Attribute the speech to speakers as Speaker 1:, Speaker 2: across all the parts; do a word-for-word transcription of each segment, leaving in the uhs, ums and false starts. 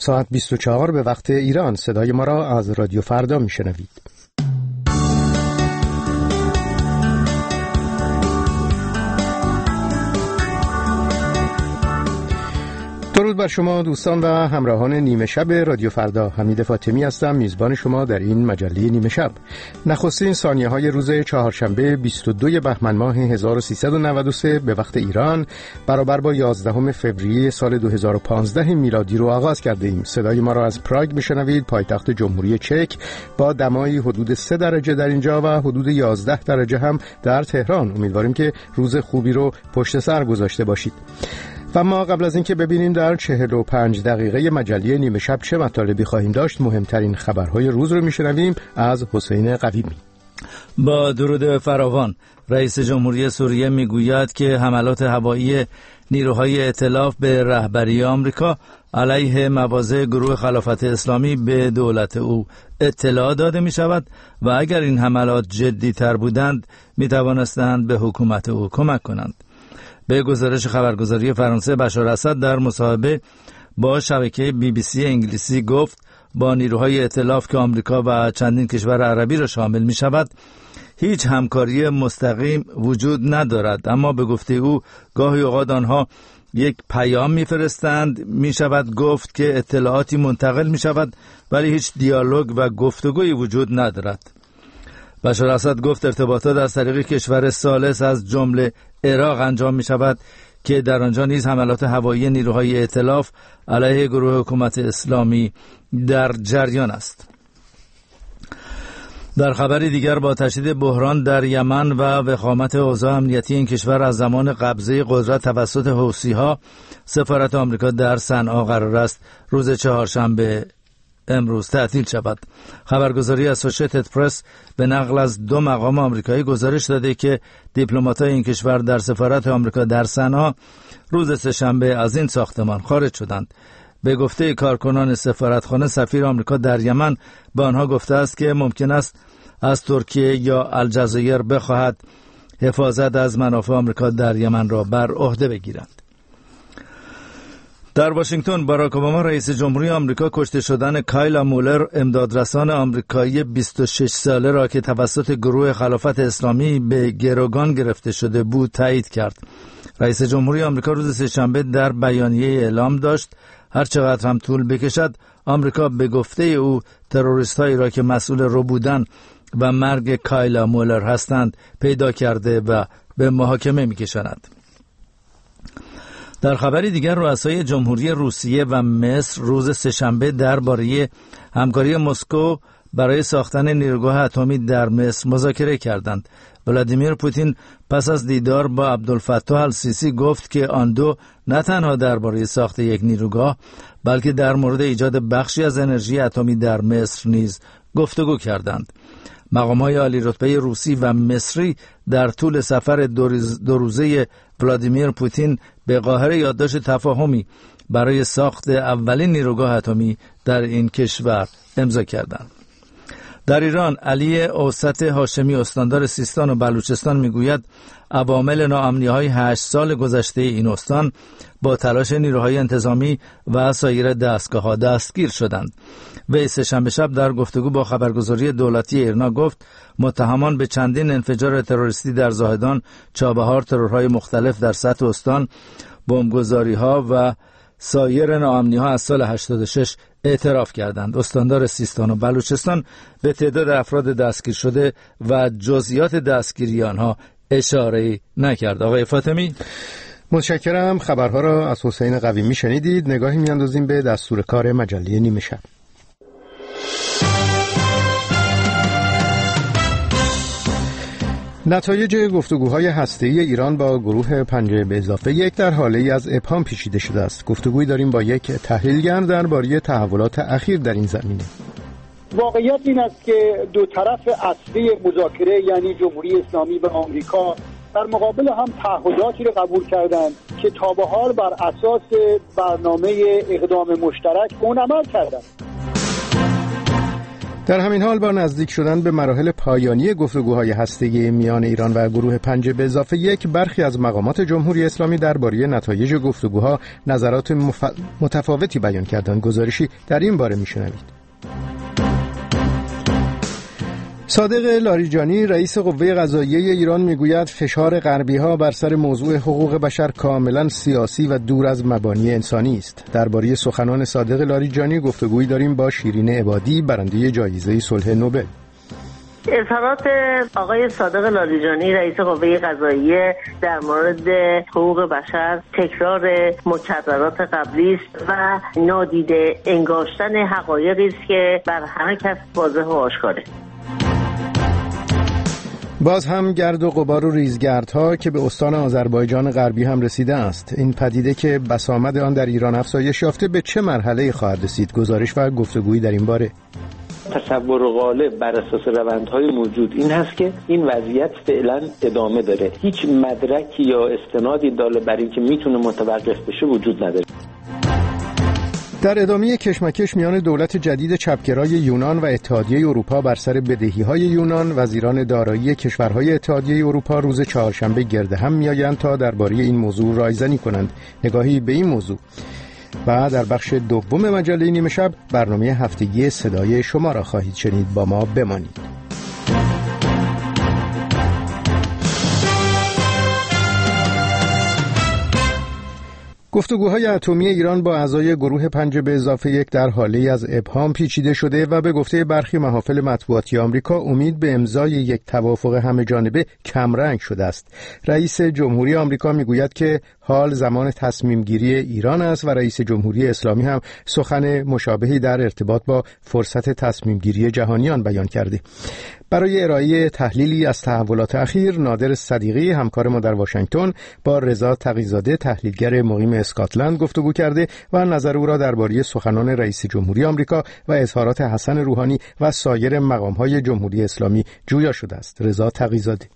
Speaker 1: ساعت بیست و چهار به وقت ایران. صدای ما را از رادیو فردا میشنوید. درود بر شما دوستان و همراهان نیمه شب رادیو فردا. حمید فاطمی هستم، میزبان شما در این مجله نیمه شب. نخستین ثانیه های روز چهارشنبه بیست و دو بهمن ماه هزار و سیصد و نود و سه به وقت ایران برابر با یازدهم فوریه سال دو هزار و پانزده میلادی رو آغاز کرده ایم. صدای ما را از پراگ میشنوید، پایتخت جمهوری چک، با دمای حدود سه درجه در اینجا و حدود یازده درجه هم در تهران. امیدواریم که روز خوبی رو پشت سر گذاشته باشید. و ما قبل از اینکه ببینیم در چهل و پنج دقیقه مجله نیمه شب چه مطالبی خواهیم داشت، مهمترین خبرهای روز رو میشنویم از حسین قویمی.
Speaker 2: با درود فراوان، رئیس جمهوری سوریه میگوید که حملات هوایی نیروهای ائتلاف به رهبری آمریکا علیه مواضع گروه خلافت اسلامی به دولت او اطلاع داده می شود و اگر این حملات جدی تر بودند می توانستند به حکومت او کمک کنند. به گزارش خبرگزاری فرانسه، بشار اسد در مصاحبه با شبکه بی بی سی انگلیسی گفت با نیروهای ائتلاف که آمریکا و چندین کشور عربی را شامل می شود هیچ همکاری مستقیم وجود ندارد، اما به گفته او گاهی اوقات آنها یک پیام میفرستند. می شود گفت که اطلاعاتی منتقل می شود ولی هیچ دیالوگ و گفتگویی وجود ندارد. بشار اسد گفت ارتباطات از طریق کشور ثالث از جمله عراق انجام می شود که در آنجا نیز حملات هوایی نیروهای ائتلاف علیه گروه حکومت اسلامی در جریان است. در خبری دیگر، با تشدید بحران در یمن و وخامت اوضاع امنیتی این کشور از زمان قبضه قدرت توسط حوثی‌ها، سفارت آمریکا در صنعا قرار است روز چهارشنبه امروز تعطیل شود. خبرگزاری اسوشیتد پرس به نقل از دو مقام آمریکایی گزارش داده که دیپلمات‌های این کشور در سفارت آمریکا در صنعا روز سه‌شنبه از این ساختمان خارج شدند. به گفته کارکنان سفارتخانه، سفیر آمریکا در یمن به آنها گفته است که ممکن است از ترکیه یا الجزایر بخواهد حفاظت از منافع آمریکا در یمن را بر عهده بگیرند. در واشنگتن، باراک اوباما رئیس جمهوری آمریکا کشته شدن کایلا مولر، امدادرسان آمریکایی بیست و شش ساله را که توسط گروه خلافت اسلامی به گروگان گرفته شده بود تایید کرد. رئیس جمهوری آمریکا روز سه‌شنبه در بیانیه اعلام داشت هر چقدر هم طول بکشد آمریکا به گفته او تروریست‌هایی را که مسئول ربودن و مرگ کایلا مولر هستند پیدا کرده و به محاکمه می‌کشاند. در خبری دیگر، رؤسای جمهوری روسیه و مصر روز سه‌شنبه درباره همکاری مسکو برای ساختن نیروگاه اتمی در مصر مذاکره کردند. ولادیمیر پوتین پس از دیدار با عبدالفتاح السیسی گفت که آن دو نه تنها درباره ساخت یک نیروگاه بلکه در مورد ایجاد بخشی از انرژی اتمی در مصر نیز گفتگو کردند. مقام‌های عالی رتبه روسی و مصری در طول سفر دو روزه ولادیمیر پوتین به قاهره یادداشت تفاهمی برای ساخت اولین نیروگاه اتمی در این کشور امضا کردند. در ایران، علی اوسط هاشمی استاندار سیستان و بلوچستان میگوید عوامل ناامنی‌های هشت سال گذشته این استان با تلاش نیروهای انتظامی و سایر دستگاه‌ها دستگیر شدند. وی سه‌شنبه شب در گفتگو با خبرگزاری دولتی ایرنا گفت متهمان به چندین انفجار تروریستی در زاهدان، چابهار، ترورهای مختلف در سطح استان، بمبگذاری‌ها و سایر ناامنی‌ها از سال هشتاد و شش اعتراف کردند. استاندار سیستان و بلوچستان به تعداد افراد دستگیر شده و جزئیات دستگیری آنها اشاره نکرد. آقای فاطمی،
Speaker 1: متشکرم. خبرها را از حسین قویمی شنیدید. نگاهی می‌اندازیم به دستور کار مجله نیمه شب. نتایج گفتگوهای هسته‌ای ایران با گروه پنجه به اضافه یک در حالی از ابهام پیچیده شده است. گفتگویی داریم با یک تحلیلگر درباره تحولات اخیر در این زمینه.
Speaker 3: واقعیت این است که دو طرف اصلی مذاکره، یعنی جمهوری اسلامی و آمریکا، در مقابل هم تعهداتی را قبول کردند که تا به حال بر اساس برنامه اقدام مشترک اون عمل کردند.
Speaker 1: در همین حال با نزدیک شدن به مراحل پایانی گفتگوهای هسته‌ای میان ایران و گروه پنج به اضافه یک، برخی از مقامات جمهوری اسلامی درباره نتایج گفتگوها نظرات مف... متفاوتی بیان کردند. گزارشی در این باره میشنوید. صادق لاریجانی رئیس قوه قضاییه ایران میگوید فشار غربی‌ها بر سر موضوع حقوق بشر کاملا سیاسی و دور از مبانی انسانی است. درباره سخنان صادق لاریجانی گفتگویی داریم با شیرین عبادی، برنده جایزه صلح نوبل.
Speaker 4: اظهارات آقای صادق لاریجانی رئیس قوه قضاییه در مورد حقوق بشر تکرار مکررات قبلی است و نادیده انگاشتن حقایقی است که بر همه کس واضح و آشکاره.
Speaker 1: باز هم گرد و غبار و ریزگردها که به استان آذربایجان غربی هم رسیده است. این پدیده که بسامد آن در ایران افزایش یافته به چه مرحله خواهد رسید؟ گزارش و گفتگویی در این باره.
Speaker 5: تصور غالب بر اساس روندهای موجود این هست که این وضعیت فعلا ادامه داره. هیچ مدرکی یا استنادی داله بر این که میتونه متوقف بشه وجود نداره.
Speaker 1: در ادامه کشمکش میان دولت جدید چپگرای یونان و اتحادیه اروپا بر سر بدهی‌های یونان، وزیران دارایی کشورهای اتحادیه اروپا روز چهارشنبه گرد هم میآیند تا درباره این موضوع رایزنی کنند. نگاهی به این موضوع و در بخش دوم مجله نیمه شب برنامه هفتگی صدای شما را خواهید شنید. با ما بمانید. گفتگوهای اتمی ایران با اعضای گروه پنج به اضافه یک در حالی از ابهام پیچیده شده و به گفته برخی محافل مطبوعاتی آمریکا امید به امضای یک توافق همه جانبه کمرنگ شده است. رئیس جمهوری آمریکا میگوید که حال زمان تصمیم گیری ایران است و رئیس جمهوری اسلامی هم سخن مشابهی در ارتباط با فرصت تصمیم گیری جهانیان بیان کرده. برای ارائه تحلیلی از تحولات اخیر، نادر صدیقی همکار ما در واشنگتن با رضا تقی‌زاده تحلیلگر مقیم اسکاتلند گفتگو کرده و نظر او را درباره سخنان رئیس جمهوری آمریکا و اظهارات حسن روحانی و سایر مقام‌های جمهوری اسلامی جویا شده است. رضا تقی‌زاده: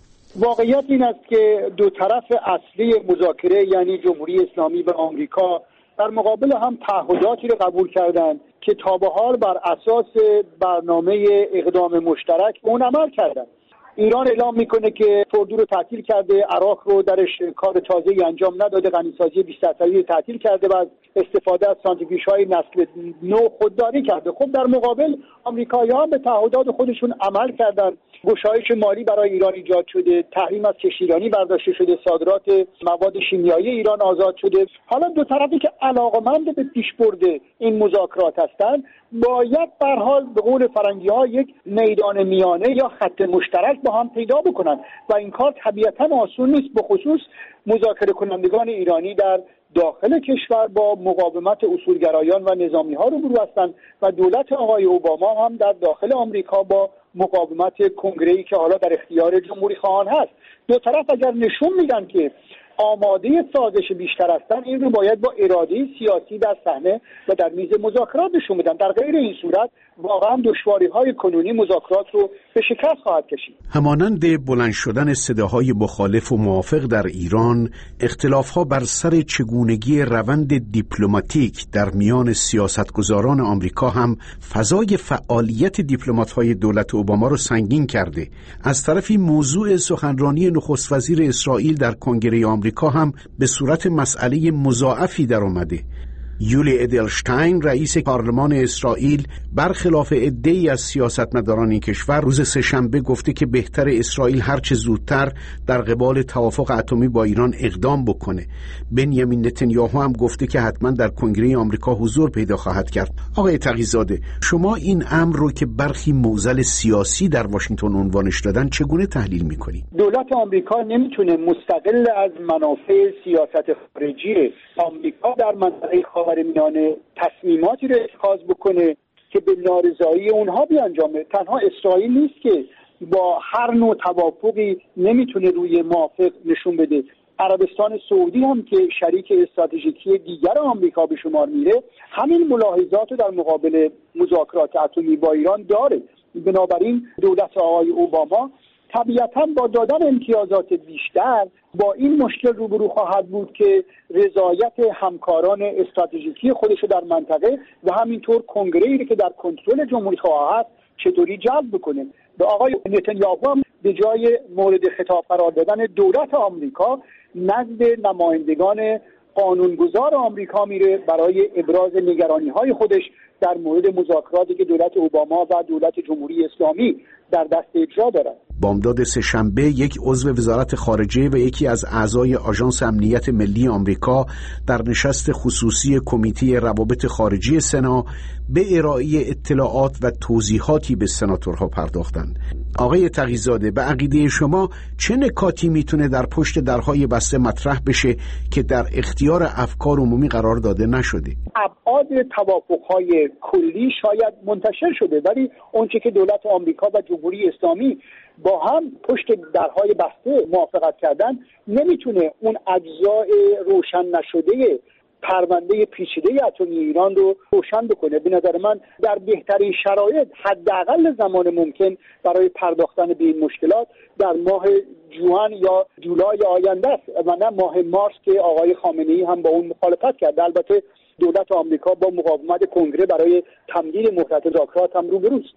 Speaker 3: واقعیت این است که دو طرف اصلی مذاکره یعنی جمهوری اسلامی و آمریکا در مقابل هم تعهداتی را قبول کردند که تا به حال بر اساس برنامه اقدام مشترک اون عمل کردند. ایران اعلام میکنه که اردو رو تعطیل کرده، عراق رو درش کار تازه‌ای انجام نداده، غنیسازی بیست درصدی رو تعطیل کرده و از استفاده از سانتریفیوژهای نسل نو خودداری کرده. خب در مقابل آمریکایی‌ها به تعهدات خودشون عمل کردند. گشایش مالی برای ایران ایجاد شده، تحریم از کشت ایرانی برداشته شده، صادرات مواد شیمیایی ایران آزاد شده. حالا دو طرفی که علاقمند به پیشبرد این مذاکرات هستند باید به هر حال به قول فرنگی‌ها یک میدان میانه یا خط مشترک با هم پیدا بکنن و این کار طبیعتاً آسون نیست، به خصوص مذاکره کنندگان ایرانی در داخل کشور با مقاومت اصولگرایان و نظامی‌ها روبرو هستند و دولت آقای اوباما هم در داخل آمریکا با مقاومت کنگره‌ای که حالا در اختیار جمهوری خواهان هست. دو طرف اگر نشون میدن که آماده سازش بیشتر هستن، این رو باید با اراده سیاسی در صحنه و در میز مذاکرات نشون بدن. در غیر این صورت واقعا دشواری‌های کنونی مذاکرات رو به شکست خواهد کشید.
Speaker 6: همانند بلند شدن صداهای مخالف و موافق در ایران، اختلاف‌ها بر سر چگونگی روند دیپلماتیک در میان سیاستگزاران آمریکا هم فضای فعالیت دیپلمات‌های دولت اوباما رو سنگین کرده. از طرفی موضوع سخنرانی نخست وزیر اسرائیل در کنگره آمریکا هم به صورت مسئله مضاعفی در آمده. یولی ادلشتاین رئیس پارلمان اسرائیل برخلاف عده‌ای از سیاستمداران این کشور روز سه‌شنبه گفته که بهتر اسرائیل هرچه زودتر در قبال توافق اتمی با ایران اقدام بکنه. بنیامین نتانیاهو هم گفته که حتما در کنگره آمریکا حضور پیدا خواهد کرد. آقای تقی‌زاده، شما این امر رو که برخی معضل سیاسی در واشنگتن عنوانش دادن چگونه تحلیل می‌کنید؟
Speaker 3: دولت آمریکا نمیتونه مستقل از منافع سیاست خارجی آمریکا در منطقه خاورمیانه تصمیماتی رو اتخاذ بکنه که به نارضایی اونها بیانجامه. تنها اسرائیل نیست که با هر نوع توافقی نمیتونه روی موافق نشون بده. عربستان سعودی هم که شریک استراتژیکی دیگر آمریکا به شمار میره، همین ملاحظات رو در مقابل مذاکرات اتمی با ایران داره. بنابراین دولت آقای اوباما طبیعتاً با دادن امتیازات بیشتر با این مشکل روبرو خواهد بود که رضایت همکاران استراتژیکی خودش در منطقه و همینطور کنگره‌ای که در کنترل جمهوری‌خواه هست چطوری جلب بکنه. به آقای نتانیاهو هم به جای مورد خطاب قرار دادن دولت آمریکا نزد نمایندگان قانونگذار آمریکا میره برای ابراز نگرانی‌های خودش در مورد مذاکراتی که دولت اوباما و دولت جمهوری اسلامی در دست اجرا دارد.
Speaker 6: بامداد سه‌شنبه یک عضو وزارت خارجه و یکی از اعضای آژانس امنیت ملی آمریکا در نشست خصوصی کمیته روابط خارجی سنا به ارائه اطلاعات و توضیحاتی به سناتورها پرداختند. آقای تقی‌زاده، به عقیده شما چه نکاتی میتونه در پشت درهای بسته مطرح بشه که در اختیار افکار عمومی قرار داده نشده؟
Speaker 3: ابعاد توافق‌های کلی شاید منتشر شده، ولی اونچه که دولت آمریکا و جمهوری اسلامی با هم پشت درهای بسته موافقت کردن نمیتونه اون اجزای روشن نشده پرونده پیچیده اتمی ایران رو روشن بکنه. به نظر من در بهترین شرایط حداقل زمان ممکن برای پرداختن به این مشکلات در ماه جوان یا جولای آینده است و نه ماه مارس که آقای خامنه‌ای هم با اون مخالفت کرد. البته دولت آمریکا با مقاومت کنگره برای تمدید مهلت مذاکرات هم روبروست.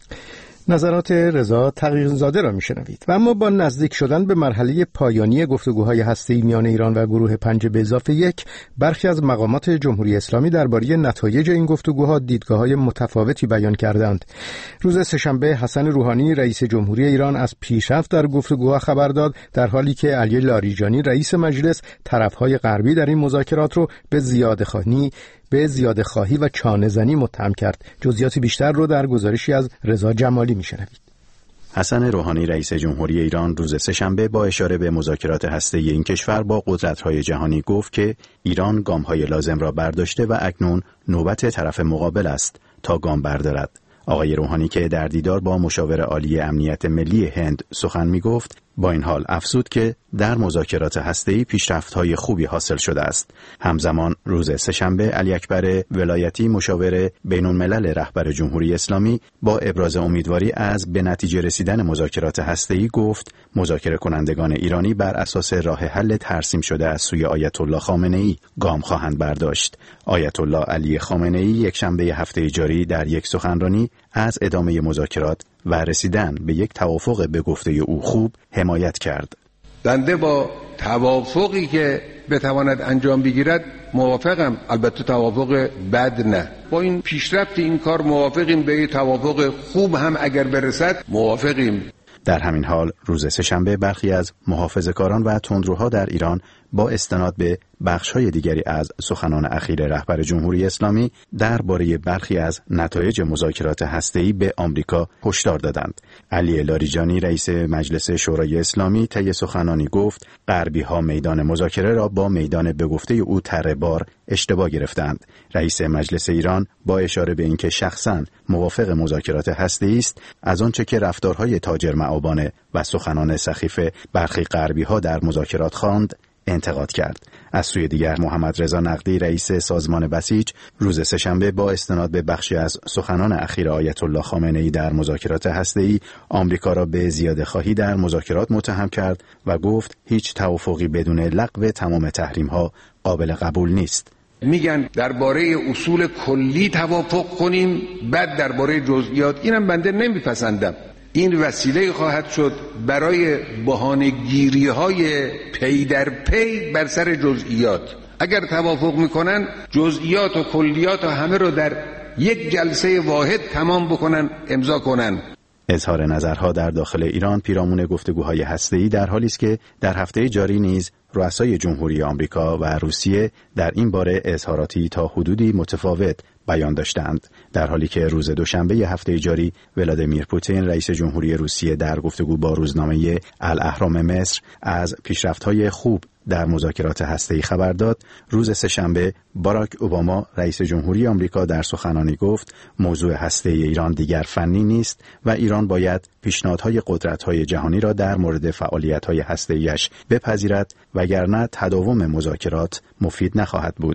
Speaker 1: نظرات رضا تقی‌زاده را میشنوید. و اما با نزدیک شدن به مرحله پایانی گفتگوهای هسته‌ای میان ایران و گروه پنج به اضافه یک، برخی از مقامات جمهوری اسلامی درباره نتایج این گفتگوها دیدگاه‌های متفاوتی بیان کردند. روز سه‌شنبه حسن روحانی رئیس جمهوری ایران از پیشرفت در گفتگوها خبر داد، در حالی که علی لاریجانی رئیس مجلس طرف‌های غربی در این مذاکرات رو به زیاده‌خواهی به زیاده خواهی و چانه زنی متهم کرد. جزئیات بیشتر رو در گزارشی از رضا جمالی میشنوید.
Speaker 7: حسن روحانی رئیس جمهوری ایران روز سه‌شنبه با اشاره به مذاکرات هسته‌ای این کشور با قدرت‌های جهانی گفت که ایران گام‌های لازم را برداشته و اکنون نوبت طرف مقابل است تا گام بردارد. آقای روحانی که در دیدار با مشاور عالی امنیت ملی هند سخن می‌گفت، با این حال افزود که در مذاکرات هسته‌ای پیشرفت‌های خوبی حاصل شده است. همزمان روز سه‌شنبه علی اکبر ولایتی مشاور بین‌الملل رهبر جمهوری اسلامی با ابراز امیدواری از به نتیجه رسیدن مذاکرات هسته‌ای گفت مذاکره کنندگان ایرانی بر اساس راه حل ترسیم شده از سوی آیت الله خامنه‌ای گام خواهند برداشت. آیت الله علی خامنه‌ای یک شنبه هفته جاری در یک سخنرانی از ادامه مذاکرات و رسیدن به یک توافق به گفته او خوب حمایت کرد.
Speaker 8: بنده با توافقی که بتواند انجام بگیرد موافقم، البته توافق بد نه. با این پیشرفت این کار موافقیم، به توافق خوب هم اگر برسد موافقیم.
Speaker 7: در همین حال روز سه‌شنبه برخی از محافظه‌کاران و تندروها در ایران با استناد به بخش‌های دیگری از سخنان اخیر رهبر جمهوری اسلامی درباره برخی از نتایج مذاکرات هسته‌ای به آمریکا هشدار دادند. علی لاریجانی رئیس مجلس شورای اسلامی طی سخنانی گفت غربی‌ها میدان مذاکره را با میدان به گفته او تره بار اشتباه گرفتند. رئیس مجلس ایران با اشاره به اینکه شخصاً موافق مذاکرات هسته‌ای است، از آنچه که رفتارهای تاجر معابانه و سخنان سخیف برخی غربی‌ها در مذاکرات خواند انتقاد کرد. از سوی دیگر محمد رضا نقدی رئیس سازمان بسیج روز سه‌شنبه با استناد به بخشی از سخنان اخیر آیت الله خامنه‌ای در مذاکرات هسته‌ای آمریکا را به زیاده‌خواهی در مذاکرات متهم کرد و گفت هیچ توافقی بدون لغو تمام تحریم‌ها قابل قبول نیست.
Speaker 8: میگن درباره اصول کلی توافق کنیم، بعد درباره جزئیات. اینم بنده نمیپسندم. این وسیله خواهد شد برای بهانه‌گیری‌های پی در پی بر سر جزئیات. اگر توافق میکنن جزئیات و کلیات و همه رو در یک جلسه واحد تمام بکنن، امضا کنن.
Speaker 7: اظهار نظرها در داخل ایران پیرامون گفتگوهای هسته‌ای در حالی است که در هفته جاری نیز رؤسای جمهوری آمریکا و روسیه در این باره اظهاراتی تا حدودی متفاوت بیان داشتند، در حالی که روز دوشنبه هفته جاری ولادیمیر پوتین رئیس جمهوری روسیه در گفتگو با روزنامه الاهرام مصر از پیشرفت‌های خوب در مذاکرات هسته‌ای خبر داد. روز سه‌شنبه باراک اوباما رئیس جمهوری آمریکا در سخنانی گفت موضوع هسته‌ای ایران دیگر فنی نیست و ایران باید پیشنهادهای قدرت‌های جهانی را در مورد فعالیت‌های هسته‌ایش بپذیرد وگرنه تداوم مذاکرات مفید نخواهد بود.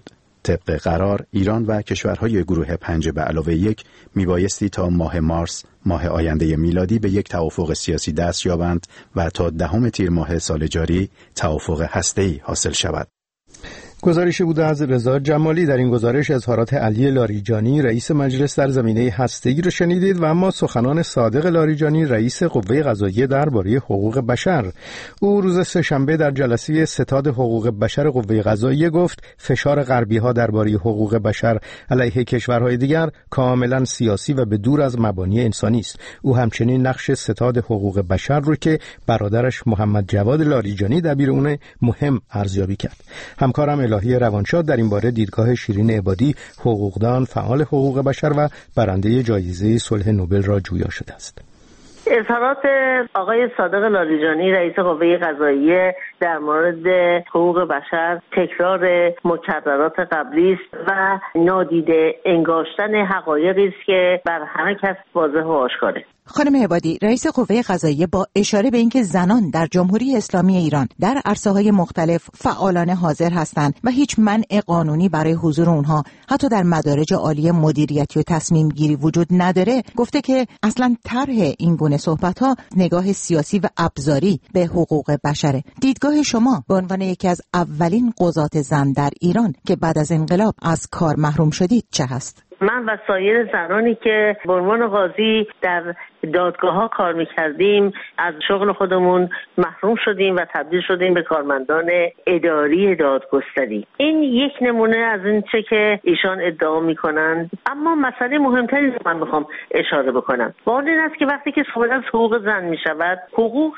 Speaker 7: طبق قرار ایران و کشورهای گروه پنج به علاوه یک میبایستی تا ماه مارس ماه آینده میلادی به یک توافق سیاسی دست یابند و تا دهم تیر ماه سال جاری توافق هسته‌ای حاصل شود.
Speaker 1: گزارشی بوده از رضا جمالی. در این گزارش اظهارات علی لاریجانی رئیس مجلس در زمینه هسته‌ای را شنیدید و اما سخنان صادق لاریجانی رئیس قوه قضاییه درباره حقوق بشر. او روز سه‌شنبه در جلسه ستاد حقوق بشر قوه قضاییه گفت فشار غربی‌ها درباره حقوق بشر علیه کشورهای دیگر کاملا سیاسی و به دور از مبانی انسانی است. او همچنین نقش ستاد حقوق بشر رو که برادرش محمد جواد لاریجانی دبیر اون مهم ارزیابی کرد. همکارم الهی روانشاد در این باره دیدگاه شیرین عبادی، حقوقدان، فعال حقوق بشر و برنده جایزه صلح نوبل را جویا شده است.
Speaker 4: اظهارات آقای صادق لاریجانی رئیس قوه قضاییه در مورد حقوق بشر تکرار مکررات قبلی است و نادیده انگاشتن حقایقی است که بر همه کس واضح و آشکاره.
Speaker 9: خانم عبادی، رئیس قوه قضاییه با اشاره به اینکه زنان در جمهوری اسلامی ایران در عرصه‌های مختلف فعالانه حاضر هستند و هیچ منع قانونی برای حضور اونها حتی در مدارج عالی مدیریتی و تصمیم گیری وجود نداره، گفته که اصلا طرح این گونه صحبت‌ها نگاه سیاسی و ابزاری به حقوق بشره. دیدگاه شما به عنوان یکی از اولین قضات زن در ایران که بعد از انقلاب از کار محروم شدید چه هست؟
Speaker 4: من و سایر زنانی که به عنوان قاضی در دادگاه ها کار میکردیم از شغل خودمون محروم شدیم و تبدیل شدیم به کارمندان اداری دادگستری. این یک نمونه از این چه که ایشان ادعا میکنند. اما مسئله مهمتری رو من میخوام اشاره بکنم و اون این است که وقتی که صحبت از حقوق زن میشود، حقوق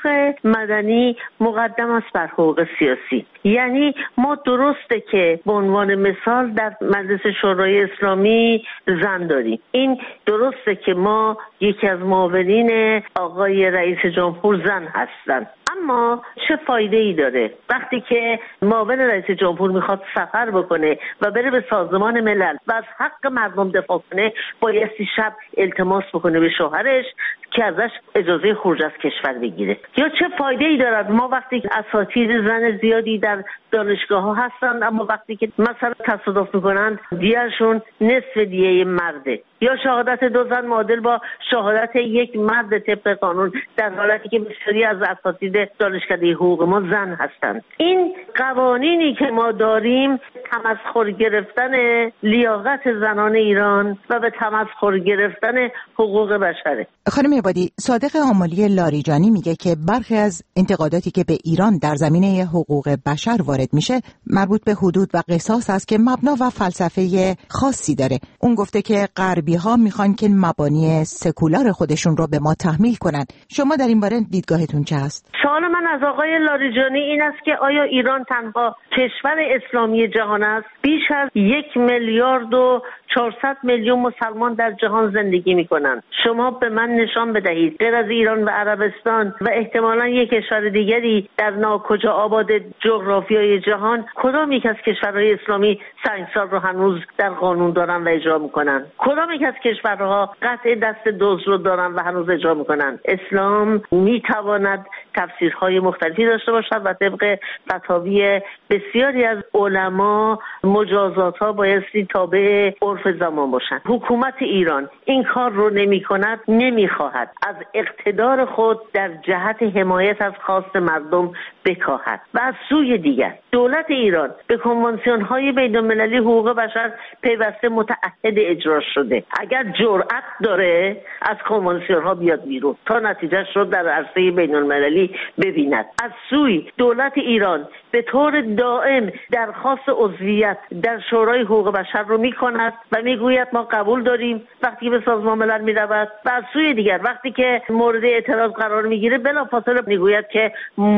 Speaker 4: مدنی مقدم است بر حقوق سیاسی. یعنی ما درسته که به عنوان مثال در مجلس شورای اسلامی زن داریم. این درسته که ما یکی از معاونین آقای رئیس جمهور زن هستند. اما چه فایده ای داره وقتی که معاون رئیس جمهور میخواد سفر بکنه و بره به سازمان ملل و از حق مردم دفاع کنه، بایستی شب التماس بکنه به شوهرش که ازش اجازه خروج از کشور بگیره؟ یا چه فایده ای دارد ما وقتی که اساتید زن زیادی در دانشگاه ها هستند اما وقتی که مثلا تصادف میکنند دیهشون نصف دیه مرده، یا شهادت دو زن معادل با شهادت یک مرد طبق قانون، در حالتی که بسیاری از اساتید دانشکده حقوق ما زن هستند. این قوانینی که ما داریم تمسخر گرفتن لیاقت زنان ایران و به تمسخر گرفتن حقوق بشره.
Speaker 9: خانم عبادی، صادق آملی لاریجانی میگه که برخی از انتقاداتی که به ایران در زمینه حقوق بشر وارد میشه مربوط به حدود و قصاص است که مبنا و فلسفه خاصی داره. اون گفته که غربی‌ها میخوان که مبانی سکولار خودشون رو به ما تحمیل کنن. شما در این باره دیدگاهتون چه است؟
Speaker 4: سوال من از آقای لاریجانی این است که آیا ایران تنها کشور اسلامی جهان است؟ بیش از یک میلیارد و چهارصد میلیون مسلمان در جهان زندگی میکنند. شما به من نشان بدهید غیر از ایران و عربستان و احتمالاً یک کشور دیگری در ناکجا آباد جغرافیای جهان، کدام یک از کشورهای اسلامی سنگسار رو هنوز در قانون دارن و اجرا میکنن؟ کدام یک از کشورها قطع دست دزد رو دارن و هنوز اجرا میکنن؟ اسلام میتواند تفسیرهای مختلفی داشته باشد و طبق فتاوی بسیاری از علما مجازات ها بایستی تابع عرف زمان باشند. حکومت ایران این کار رو نمی کند، نمی خواهد از اقتدار خود در جهت حمایت از خواست مردم بکاهد و از سوی دیگر دولت ایران به کنوانسیون های بین المللی حقوق بشر پیوسته متعهد اجرا شده. اگر جرأت داره از کنوانسیون ها بیاد بیرون تا نتیجهش رو در عرصه بین المللی ببیند. از سوی دولت ایران به طور دائم درخواست عضویت در شورای حقوق بشر رو میکند و میگوید ما قبول داریم وقتی به سازمان ملل میرود، و از سوی دیگر وقتی که مورد اعتراض قرار میگیره بلافاصله میگوید که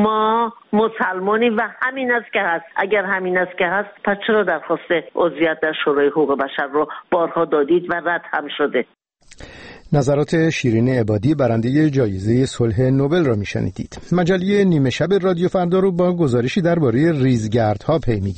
Speaker 4: ما مسلمانیم و همین است که هست. اگر همین است که هست پس چرا درخواست عضویت در شورای حقوق بشر رو بارها دادید و رد هم شده؟
Speaker 1: نظرات شیرین عبادی برنده جایزه صلح نوبل را میشنیدید. مجله نیمه شب رادیو فردا رو با گزارشی درباره ریزگردها پی میگیریم.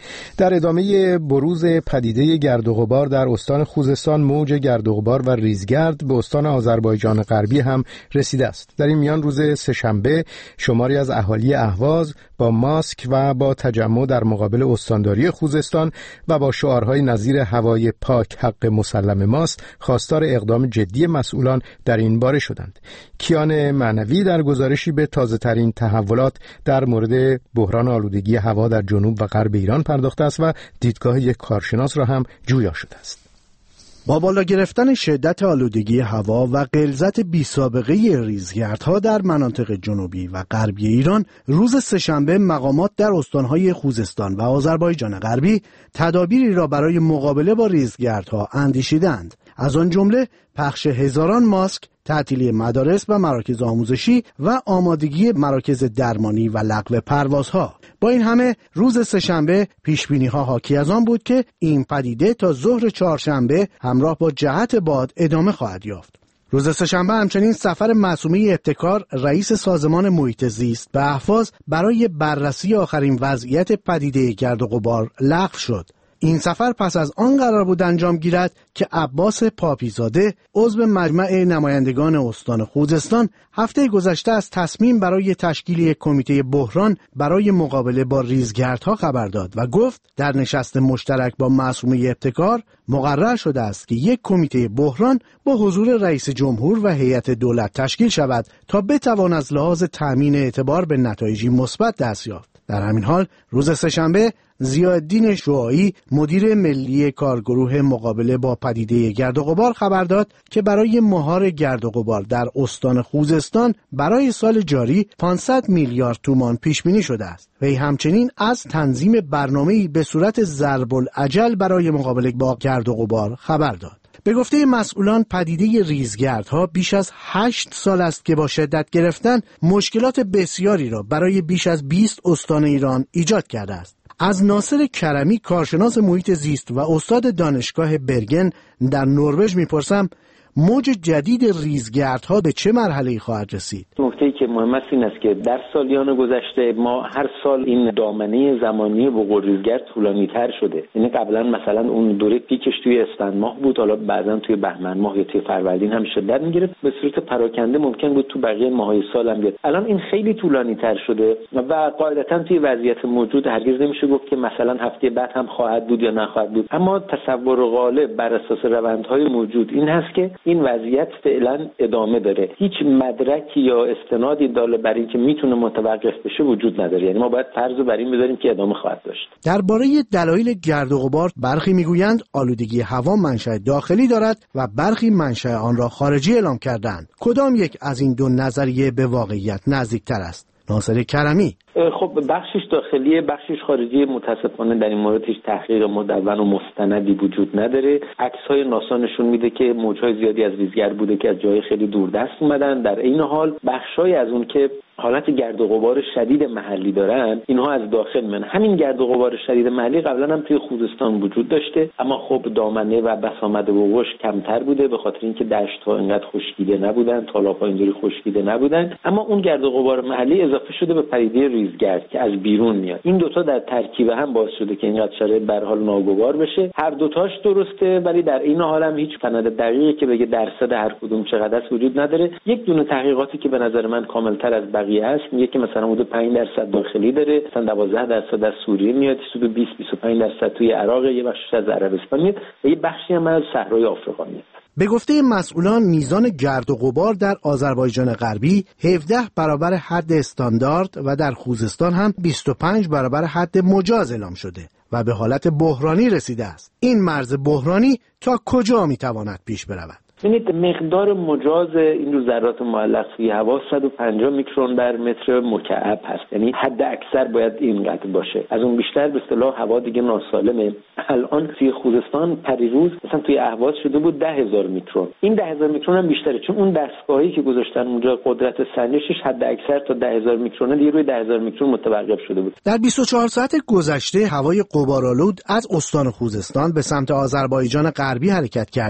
Speaker 1: در ادامه بروز پدیده گرد و غبار در استان خوزستان، موج گرد و غبار و ریزگرد به استان آذربایجان غربی هم رسیده است. در این میان روز سه‌شنبه شماری از اهالی اهواز با ماسک و با تجمع در مقابل استانداری خوزستان و با شعارهای نظیر هوای پاک حق مسلم ماست خواستار اقدام جدی مسئولان در این باره شدند. کیان معنوی در گزارشی به تازه ترین تحولات در مورد بحران آلودگی هوا در جنوب و غرب ایران پرداخته است و دیدگاه یک کارشناس را هم جویا شده است.
Speaker 10: با بالا گرفتن شدت آلودگی هوا و غلظت بی‌سابقه ریزگردها در مناطق جنوبی و غربی ایران، روز سه‌شنبه مقامات در استانهای خوزستان و آذربایجان غربی تدابیری را برای مقابله با ریزگردها اندیشیدند. از آن جمله پخش هزاران ماسک، تعطیلی مدارس و مراکز آموزشی و آمادگی مراکز درمانی و لغو پروازها. با این همه روز سه‌شنبه پیشبینی‌ها حاکی از آن بود که این پدیده تا ظهر چهارشنبه همراه با جهت باد ادامه خواهد یافت. روز سه‌شنبه همچنین سفر معصومه ابتکار رئیس سازمان محیط زیست به اهواز برای بررسی آخرین وضعیت پدیده گرد و غبار لغو شد. این سفر پس از آن قرار بود انجام گیرد که عباس پاپیزاده، عضو مجمع نمایندگان استان خوزستان، هفته گذشته از تصمیم برای تشکیل یک کمیته بحران برای مقابله با ریزگردها خبر داد و گفت در نشست مشترک با معصومه ابتکار مقرر شده است که یک کمیته بحران با حضور رئیس جمهور و هیئت دولت تشکیل شود تا بتوان از لحاظ تامین اعتبار به نتایجی مثبت دست یافت. در همین حال روز سه‌شنبه ضیاءالدین شعاعی، مدیر ملی کارگروه مقابله با پدیده گرد و غبار خبر داد که برای مهار گرد و غبار در استان خوزستان برای سال جاری پانصد میلیارد تومان پیش بینی شده است. وی همچنین از تنظیم برنامه‌ای به صورت ضرب الاجل برای مقابله با گرد و غبار خبر داد. به گفته مسئولان پدیده ریزگردها بیش از هشت سال است که با شدت گرفتن مشکلات بسیاری را برای بیش از بیست استان ایران ایجاد کرده است. از ناصر کرمی، کارشناس محیط زیست و استاد دانشگاه برگن در نروژ میپرسم موج جدید ریزگردها به چه مرحله‌ای خواهد رسید؟
Speaker 5: نکته‌ای که مهم است این است که در سالیان گذشته ما هر سال این دامنه زمانی وقوع ریزگرد طولانی‌تر شده. یعنی قبلا مثلا اون دوره پیکش توی اسفند ماه بود، حالا بعضا توی بهمن ماه یا توی فروردین هم شدت می‌گرفت، به صورت پراکنده ممکن بود تو بقیه ماهای سال هم بیاد. الان این خیلی طولانی‌تر شده و قاعدتاً توی وضعیت موجود هرگز نمیشه گفت که مثلا هفته بعد هم خواهد بود یا نخواهد بود. اما تصور غالب بر اساس روندهای موجود این هست که این وضعیت فعلا ادامه داره. هیچ مدرکی یا استنادی داله بر این که میتونه متوقف بشه وجود نداره. یعنی ما باید فرض بر این بذاریم که ادامه خواهد داشت.
Speaker 10: درباره دلایل گرد و غبار برخی میگویند آلودگی هوا منشأ داخلی دارد و برخی منشأ آن را خارجی اعلام کردند. کدام یک از این دو نظریه به واقعیت نزدیکتر است؟ ناصر کرمی:
Speaker 5: خب بخشش داخلیه، بخشش خارجی. متاسفانه در این مورد هیچ تحقیق مدون و مستندی وجود نداره. عکس‌های ناسا نشون میده که موج‌های زیادی از ریزگرد بوده که از جای خیلی دوردست اومدن. در این حال بخشای از اون که حالت گرد و غبار شدید محلی دارن اینها از داخل من. همین گرد و غبار شدید محلی قبلا هم توی خوزستان وجود داشته، اما خب دامنه و بسامد وقوعش کمتر بوده به خاطر اینکه دشت‌ها اینقدر خشکیده نبودن، تالاب‌ها اینجوری خشکیده نبودن. اما اون گرد و غبار محلی اضافه شده به پدیده ریزگرد که از بیرون میاد. این دوتا در ترکیب هم باعث شده که اینقدر شرایط به هر حال ناگوار بشه. هر دوتاش درسته، ولی در این حال هم هیچ سند دقیقی که بگه درصد هر کدوم چقدر است وجود نداره. یک دونه تحقیقاتی که به نظر من کامل‌تر از بقیه است میگه که مثلا حدود پنج درصد داخلی داره، مثلا دوازده درصد از سوریه میاد، حدود بیست تا بیست و پنج درصد توی عراق، یه بخشش از عربستان میاد و یه بخشی هم از صحرای آفریقا میاد.
Speaker 10: به گفته مسئولان میزان گرد و غبار در آذربایجان غربی هفده برابر حد استاندارد و در خوزستان هم بیست و پنج برابر حد مجاز اعلام شده و به حالت بحرانی رسیده است. این مرز بحرانی تا کجا میتواند پیش برود؟
Speaker 5: ببینید مقدار مجاز این دو ذرات معلق توی هوا صد و پنجاه میکرون در متر مکعب هست. یعنی حد اکثر باید اینقدر باشه. از اون بیشتر به اصطلاح هوا دیگه ناسالمه. الان توی خوزستان پریروز مثلا توی اهواز شده بود ده هزار میکرون. این ده هزار میکرون هم بیشتره، چون اون دستگاهی که گذاشتن اونجا قدرت سنجشش حد اکثر تا ده هزار میکرونه، دیگه روی ده هزار میکرون متوقف شده بود.
Speaker 10: در بیست و چهار ساعت گذشته هوای غبارآلود از استان خوزستان به سمت آذربایجان غربی حرکت کرده.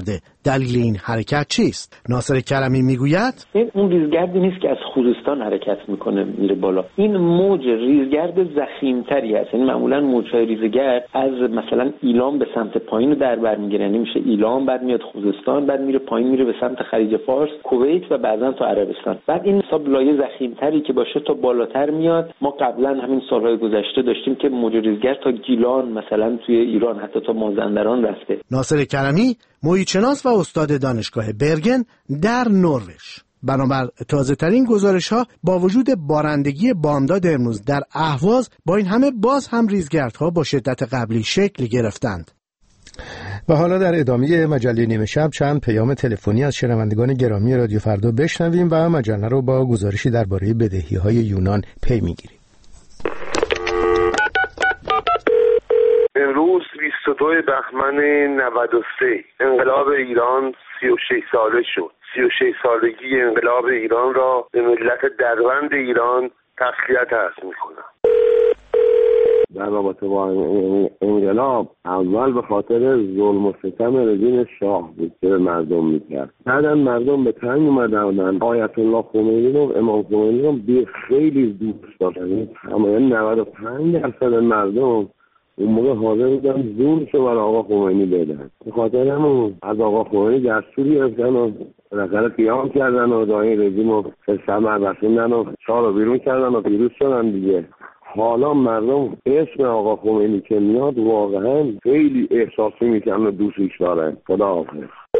Speaker 10: دلیل این حرکت چیست؟ ناصر کرمی میگوید
Speaker 5: این اون ریزگردی نیست که از خوزستان حرکت میکنه میره بالا. این موج ریزگرد ضخیم‌تری هست. یعنی معمولا موج‌های ریزگرد از مثلا ایلام به سمت پایین رو در بر میگیره، یعنی میشه ایلام، بعد میاد خوزستان، بعد میره پایین میره به سمت خلیج فارس، کویت و بعداً تا عربستان. بعد این حساب لایه ضخیم‌تری که باشه تا بالاتر میاد. ما قبلا همین سالهای گذشته داشتیم که موج ریزگرد تا گیلان مثلا توی ایران حتی تا مازندران رفته.
Speaker 10: ناصر کرمی محیط‌شناس و استاد دانشگاه برگن در نروژ. بنابر تازه ترین گزارش ها با وجود بارندگی بامداد امروز در اهواز، با این همه باز هم ریزگردها با شدت قبلی شکل گرفتند.
Speaker 1: و حالا در ادامه مجله نیمه شب چند پیام تلفنی از شنوندگان گرامی رادیو فردا بشنویم و مجله رو با گزارشی درباره بدهی‌های یونان پی میگیریم.
Speaker 11: امروز بیست و دوم بهمن نود و سه انقلاب ایران سی و شش ساله شد. سی و شش سالگی انقلاب ایران را به ملت دربند ایران تسلیت عرض می‌کنم.
Speaker 12: در رابطه با انقلاب اول به خاطر ظلم و ستم رژیم شاه بود که مردم میکرد. بعدم مردم به تنگ اومدن، آیت الله خمینی رو، امام خمینی رو به خیلی دوست داشتن. یعنی نود و پنج درصد مردم اون موقع حاضر بودن زورشو برای آقا خمینی بدن. به خاطر همون از آقا خمینی دستوری گرفتن و بالاخره قیام کردن و دایی رژیم رو به ثمر رسوندن و شاه رو بیرون کردن و پیروز شدن دیگه. حالا مردم اسم آقا خمینی که میاد واقعا خیلی احساسی میکنن و دوستش دارن. خدا حافظ.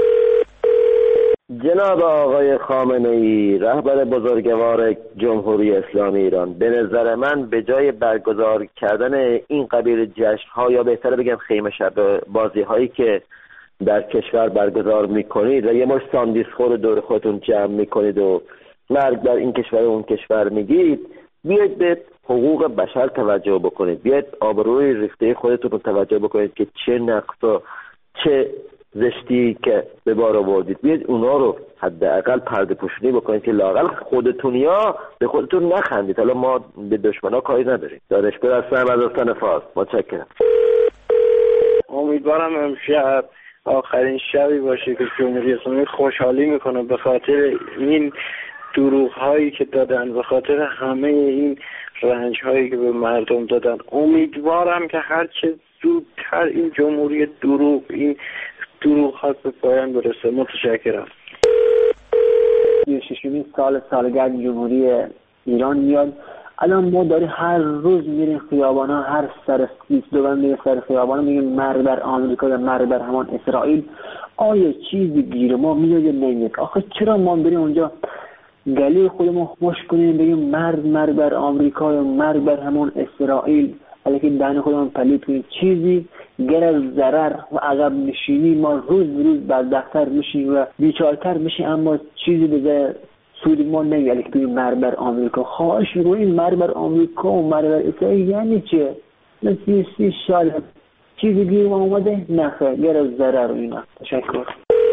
Speaker 13: جناب آقای خامنه‌ای، رهبر بزرگوار جمهوری اسلامی ایران، به نظر من به جای برگزار کردن این قبیل جشن‌ها، یا بهتره بگم خیمه شب بازی‌هایی که در کشور برگزار میکنید و یه مش ساندیسخور دور خودتون جمع میکنید و مرگ در این کشور و اون کشور میگید، بیاید به حقوق بشر توجه بکنید. بیاید آبروی ریخته خودتون رو توجه بکنید که چه نقص و چه زشتی که به بار آوردید. بیاید اونا رو حداقل پرده پوشونی بکنید که لااقل خودتونیا به خودتون نخندید. حالا ما به دشمنا کاری نداریم. دانشگاه هستم از استان فارس. متشکرم.
Speaker 14: امیدوارم امشب آخرین شبی باشه که جمهوری اسلامی خوشحالی میکنه به خاطر این دروغ هایی که دادن، به خاطر همه این رنج هایی که به مردم دادن. امیدوارم که هر چه زودتر این جمهوری دروغ، این دروغ ها به پایان برسه. متشکرم.
Speaker 15: سی و ششمین سال سالگرد جمهوری ایران میاد. الان ما داریم هر روز میریم خیابان ها، هر سر بیست و دو میریم سر خیابان ها میگیم مرگ بر آمریکا و مرگ بر همان اسرائیل. آیا چیزی گیر ما میاد یا نمیاد؟ آخه چرا ما بریم اونجا گلی خودمون خوش کنیم بگیم مرگ مرگ بر آمریکا یا مرگ بر همان اسرائیل، الکی دهن خودمون پلید کنیم؟ چیزی گر از ضرر و عقب نشینی ما روز به روز بدبخت‌تر میشیم و بیچاره‌تر میشیم، اما چیزی به سود ما نمیاد. الکی بگیم مرگ بر آمریکا. خواهش می‌کنم این مرگ بر آمریکا و مرگ بر اسرائیل یعنی چه؟ مثل سی سال چیزی گیر ما اومده؟ نخیر، گر از ضرر و اینا. تشکر.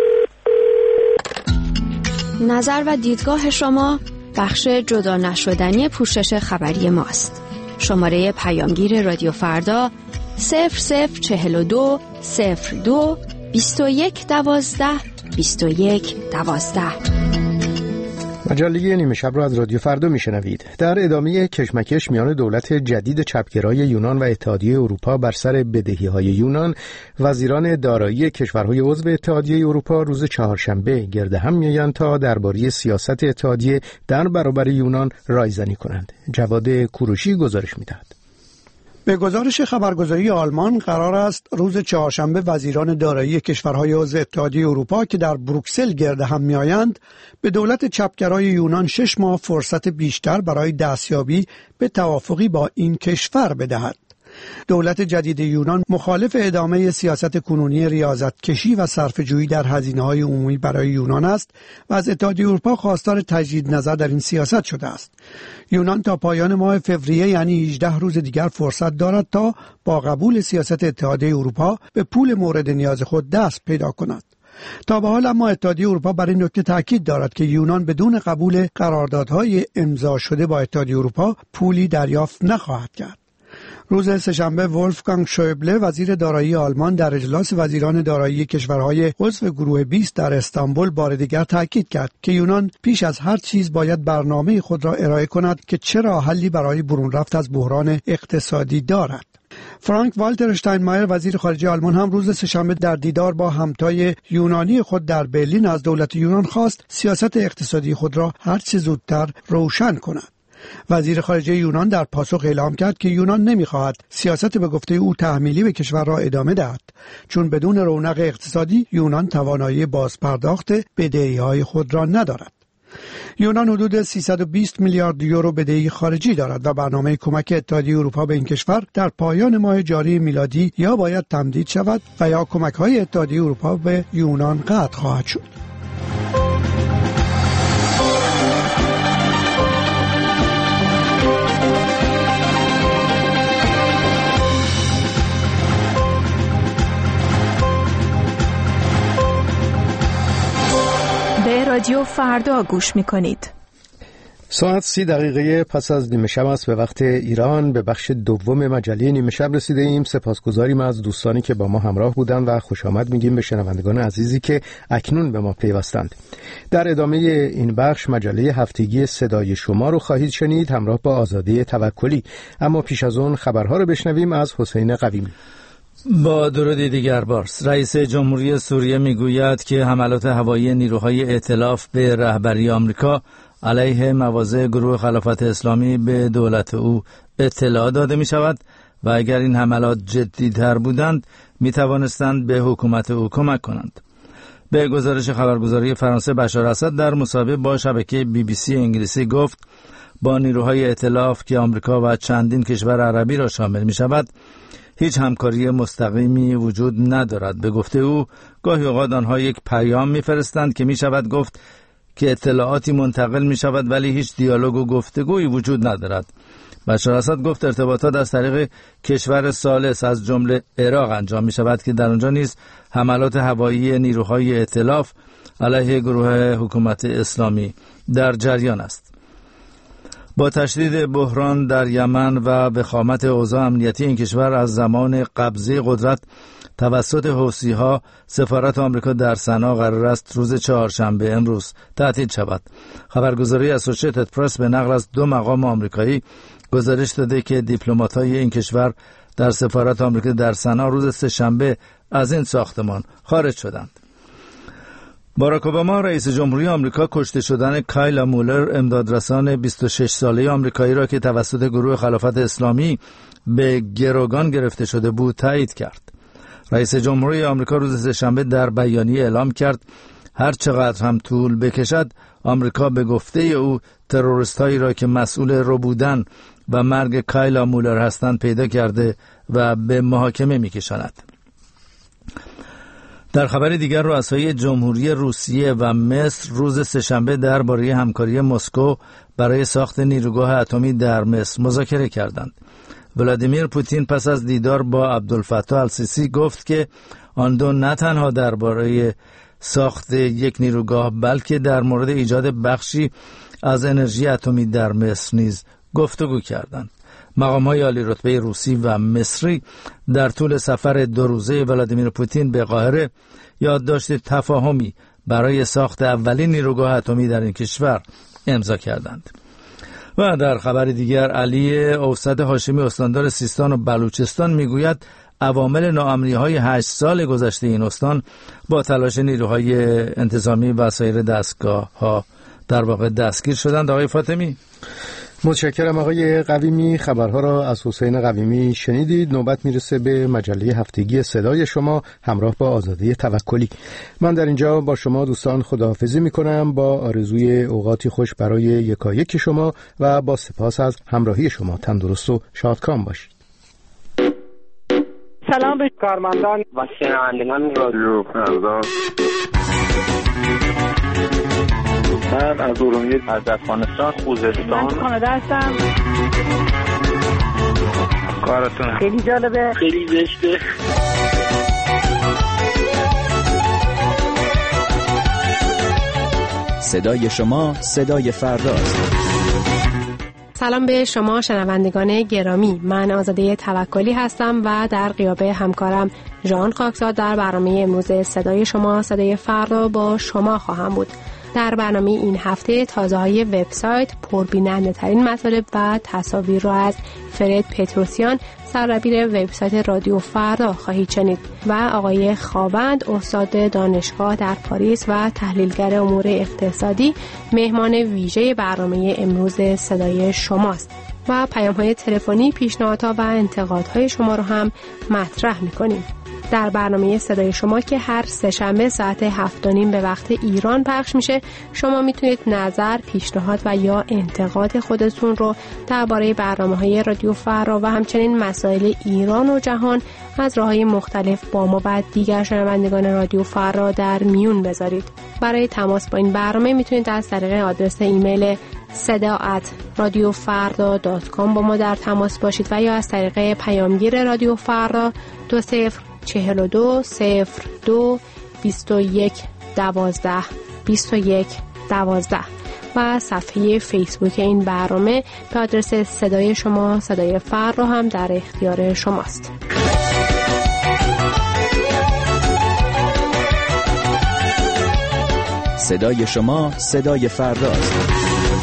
Speaker 16: نظر و دیدگاه شما بخش جدا نشدنی پوشش خبری ماست. شماره پیامگیر رادیو فردا صفر صفر چهل و دو صفر دو بیست و یک دوازده بیست و یک دوازده.
Speaker 1: مجله نیمه شب را از رادیو فردا میشنوید. در ادامه کشمکش میان دولت جدید چپگرای یونان و اتحادیه اروپا بر سر بدهی‌های یونان، وزیران دارایی کشورهای عضو اتحادیه اروپا روز چهارشنبه گرد هم میآیند تا درباره سیاست اتحادیه در برابر یونان رایزنی کنند. جواد کوروشی گزارش می‌دهد.
Speaker 17: به گزارش خبرگزاری آلمان قرار است روز چهارشنبه وزیران دارایی کشورهای عضو اتحادیه اروپا که در بروکسل گرد هم می‌آیند به دولت چپگرای یونان شش ماه فرصت بیشتر برای دستیابی به توافقی با این کشور بدهد. دولت جدید یونان مخالف ادامه سیاست کنونی ریاضت‌کشی و صرفه‌جویی در هزینه‌های عمومی برای یونان است و از اتحادیه اروپا خواستار تجدید نظر در این سیاست شده است. یونان تا پایان ماه فوریه یعنی هجده روز دیگر فرصت دارد تا با قبول سیاست اتحادیه اروپا به پول مورد نیاز خود دست پیدا کند. تا به حال اما اتحادیه اروپا بر این نکته تاکید دارد که یونان بدون قبول قراردادهای امضا شده با اتحادیه اروپا پولی دریافت نخواهد کرد. روز سه‌شنبه ولفگانگ شویبله وزیر دارایی آلمان در اجلاس وزیران دارایی کشورهای عضو گروه بیست در استانبول بار دیگر تاکید کرد که یونان پیش از هر چیز باید برنامه خود را ارائه کند که چه راه حلی برای برون رفت از بحران اقتصادی دارد. فرانک والتر اشتاینمایر وزیر خارجه آلمان هم روز سه‌شنبه در دیدار با همتای یونانی خود در برلین از دولت یونان خواست سیاست اقتصادی خود را هر چه زودتر روشن کند. وزیر خارجه یونان در پاسخ اعلام کرد که یونان نمی‌خواهد سیاست به گفته او تحمیلی به کشور را ادامه دهد، چون بدون رونق اقتصادی یونان توانایی بازپرداخت بدهی‌های خود را ندارد. یونان حدود سیصد و بیست میلیارد یورو بدهی خارجی دارد و برنامه کمک اتحادیه اروپا به این کشور در پایان ماه جاری میلادی یا باید تمدید شود و یا کمک‌های اتحادیه اروپا به یونان قطع خواهد شد.
Speaker 16: به رادیو فردا گوش می‌کنید.
Speaker 1: ساعت سی دقیقه پس از نیمه شب است به وقت ایران. به بخش دوم مجله نیمه شب رسیده ایم. سپاسگزاریم از دوستانی که با ما همراه بودند و خوش آمد میگیم به شنوندگان عزیزی که اکنون به ما پیوستند. در ادامه این بخش مجله هفتگی صدای شما رو خواهید شنید همراه با آزاده توکلی، اما پیش از اون خبرها رو بشنویم از حسین قویمی.
Speaker 2: با درودی دیگر بارس، رئیس جمهوری سوریه میگوید که حملات هوایی نیروهای ائتلاف به رهبری آمریکا علیه مواضع گروه خلافت اسلامی به دولت او اطلاع داده می شود و اگر این حملات جدی‌تر بودند می توانستند به حکومت او کمک کنند. به گزارش خبرگزاری فرانسه، بشار اسد در مصاحبه با شبکه بی بی سی انگلیسی گفت با نیروهای ائتلاف که آمریکا و چندین کشور عربی را شامل می شود هیچ همکاری مستقیمی وجود ندارد. به گفته او گاهی اوقات آنها یک پیام می‌فرستند که می‌شود گفت که اطلاعاتی منتقل می‌شود ولی هیچ دیالوگ و گفتگویی وجود ندارد. بشار اسد گفت ارتباطات از طریق کشور ثالث از جمله عراق انجام می‌شود که در آنجا نیز حملات هوایی نیروهای ائتلاف علیه گروه حکومت اسلامی در جریان است. با تشدید بحران در یمن و وخامت اوضاع امنیتی این کشور از زمان قبضه قدرت توسط حوثی‌ها سفارت آمریکا در صنعا قرار است روز چهارشنبه امروز تعطیل شود. خبرگزاری اسوسییتد پرس به نقل از دو مقام آمریکایی گزارش داده که دیپلمات‌های این کشور در سفارت آمریکا در صنعا روز سه‌شنبه از این ساختمان خارج شدند. باراک اوباما رئیس جمهوری آمریکا کشته شدن کایلا مولر امدادرسان بیست و شش ساله آمریکایی را که توسط گروه خلافت اسلامی به گروگان گرفته شده بود تایید کرد. رئیس جمهوری آمریکا روز سه‌شنبه در بیانیه اعلام کرد هر چقدر هم طول بکشد آمریکا به گفته او تروریستایی را که مسئول ربودن و مرگ کایلا مولر هستند پیدا کرده و به محاکمه می‌کشاند. در خبر دیگر رؤسای جمهوری روسیه و مصر روز سه‌شنبه درباره همکاری مسکو برای ساخت نیروگاه اتمی در مصر مذاکره کردند. ولادیمیر پوتین پس از دیدار با عبدالفتاح السیسی گفت که آن دو نه تنها درباره ساخت یک نیروگاه بلکه در مورد ایجاد بخشی از انرژی اتمی در مصر نیز گفتگو کردند. مقام‌های عالی رتبه روسی و مصری در طول سفر دو روزه ولادیمیر پوتین به قاهره یادداشت تفاهمی برای ساخت اولین نیروگاه اتمی در این کشور امضا کردند. و در خبر دیگر علی اوسط هاشمی استاندار سیستان و بلوچستان میگوید عوامل ناامنی‌های هشت سال گذشته این استان با تلاش نیروهای انتظامی و سایر دستگاه‌ها در واقع دستگیر شدند. آقای فاطمی،
Speaker 1: متشکرم. آقای قویمی، خبرها را از حسین قویمی شنیدید. نوبت میرسه به مجله هفتگی صدای شما همراه با آزاده توکلی. من در اینجا با شما دوستان خداحافظی میکنم با آرزوی اوقاتی خوش برای یکایک شما و با سپاس از همراهی شما. تندرست و شادکام باشید.
Speaker 18: سلام به کارمندان و شنوندگان رادیو فردا. من از ارومیه از افغانستان خوزستان. من کانادا هستم. کارتون خیلی جالبه، خیلی زشته.
Speaker 19: صدای شما صدای فرداست. سلام به شما شنوندگان گرامی، من آزاده توکلی هستم و در غیاب همکارم ژان خاکزاد در برنامه امروز صدای شما صدای فردا با شما خواهم بود. در برنامه این هفته تازه‌های وبسایت، پربیننده ترین مطالب و تصاویر را از فرد پتروسیان، سردبیر وبسایت رادیو فردا خواهید شنید و آقای خاوند، استاد دانشگاه در پاریس و تحلیلگر امور اقتصادی، مهمان ویژه برنامه امروز صدای شماست و پیام‌های تلفنی، پیشنهادها و انتقادهای شما رو هم مطرح می‌کنیم. در برنامه صدای شما که هر سه‌شنبه ساعت هفت و نیم به وقت ایران پخش میشه، شما میتونید نظر، پیشنهاد و یا انتقاد خودتون رو درباره برنامه‌های رادیو فردا و همچنین مسائل ایران و جهان از راه‌های مختلف با ما و دیگر شنوندگان رادیو فردا در میون بذارید. برای تماس با این برنامه میتونید از طریق آدرس ایمیل صدا ات رادیو فردا دات کام با ما در تماس باشید و یا از طریق پیامگیر رادیو فردا دو صفر چهل و دو صفر دو بیست و یک دوازده بیست و یک دوازده و صفحه فیسبوک این برنامه به آدرس صدای شما صدای فردا هم در اختیار شماست.
Speaker 20: صدای شما صدای فرداست.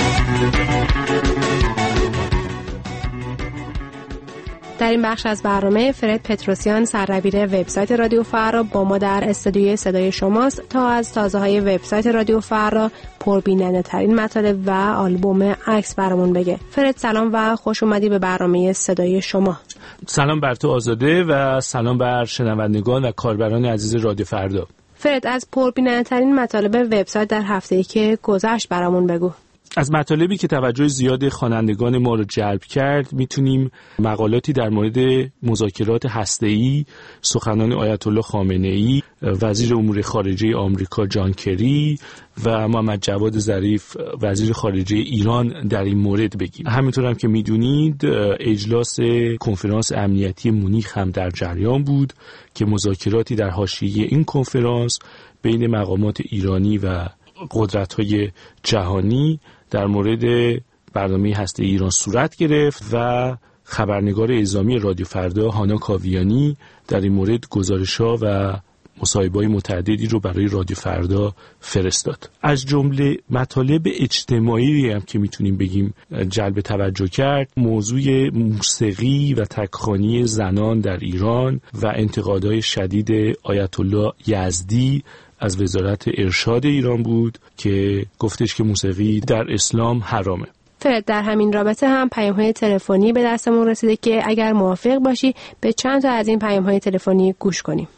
Speaker 19: در این بخش از برنامه فرد پتروسیان، سردبیر وبسایت رادیو فردا، با ما در استودیوی صدای شماست تا از تازه‌های وبسایت رادیو فردا، پربیننده ترین مطالب و آلبوم عکس برامون بگه. فرد سلام و خوش اومدی به برنامه صدای شما.
Speaker 21: سلام بر تو آزاده و سلام بر شنوندگان و کاربران عزیز رادیو فردا.
Speaker 19: فرد از پربیننده ترین مطالب وبسایت در هفته‌ای که گذشت برامون بگو.
Speaker 21: از مطالبی که توجه زیاد خوانندگان ما رو جلب کرد میتونیم مقالاتی در مورد مذاکرات هسته‌ای، سخنان آیت الله خامنه‌ای، وزیر امور خارجه آمریکا جان کری و محمد جواد ظریف وزیر خارجه ایران در این مورد بگیم. همینطور هم که میدونید اجلاس کنفرانس امنیتی مونیخ هم در جریان بود که مذاکراتی در حاشیه این کنفرانس بین مقامات ایرانی و قدرت‌های جهانی در مورد برنامه هسته‌ای ایران صورت گرفت و خبرنگار اعزامی رادیو فردا هانا کاویانی در این مورد گزارش‌ها و مصاحبه‌های متعددی رو برای رادیو فردا فرستاد. از جمله مطالب اجتماعی هم که میتونیم بگیم جلب توجه کرد، موضوع موسیقی و تک‌خوانی زنان در ایران و انتقادهای شدید آیت الله یزدی از وزارت ارشاد ایران بود که گفتش که موسیقی در اسلام حرامه.
Speaker 19: فرد در همین رابطه هم پیام‌های تلفنی به دستمون رسیده که اگر موافق باشی به چند تا از این پیام‌های تلفنی گوش کنیم.